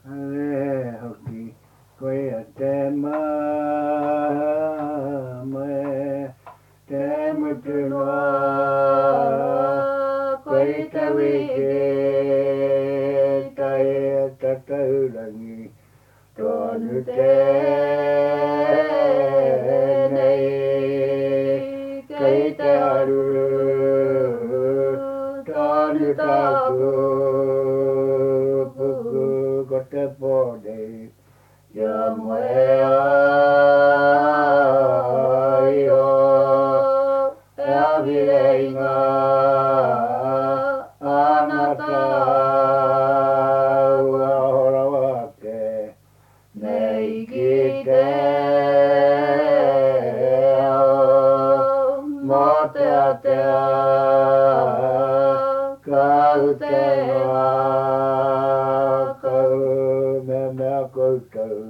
ale hoki koe a te me te mutunua koe te wike tae tataurangi tonu te nei kei te aru tonu taku puku ko te pone ia moe ai o e awireinga anata ua hora wake nei ki te ao mo te atea kau te ngā kau me mea koutou